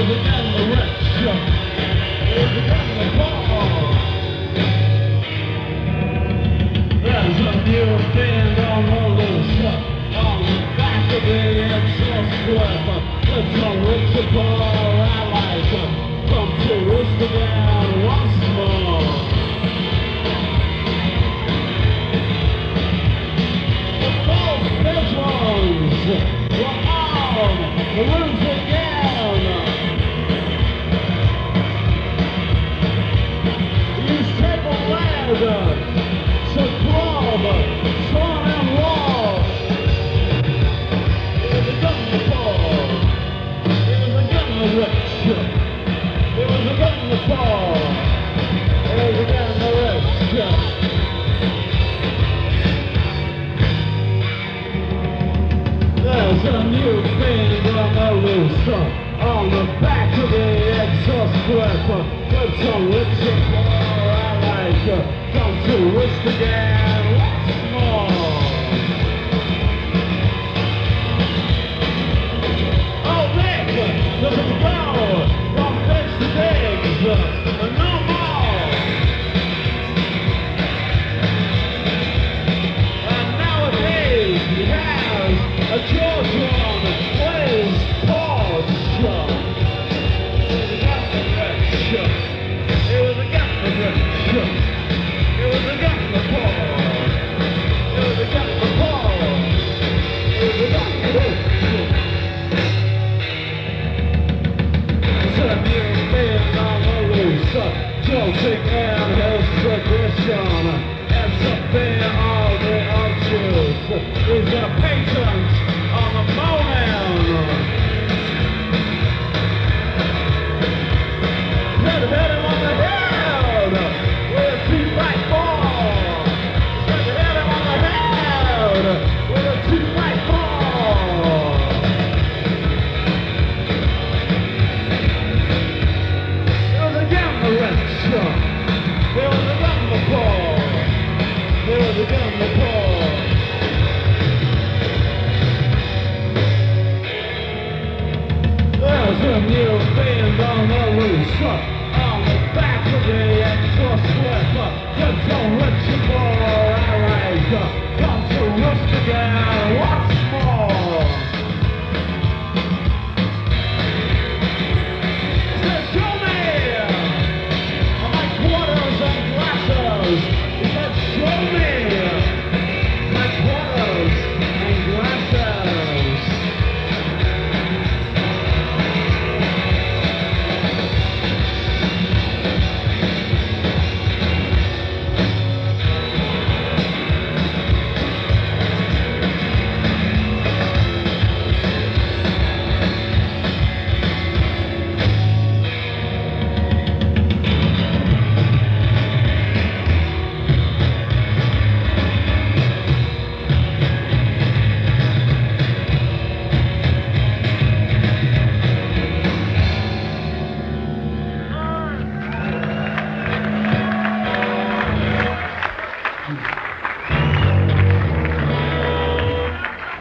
On the back of the exhaust pipe, with some lips I like, come to risk again once more. Oh, Nick, there's a power from fish to pigs, no more. And nowadays he has a George one, plays Porsche. Jolting and his tradition, and something all the arches is a patent on the morning. Hit him on the head with a 2x4. Hit him on the head with a 2x4. It was a gambling. There was a gun before. There was a gun before. There's a new band on the loose, on the back of the exhaust slip. Just don't let you fall.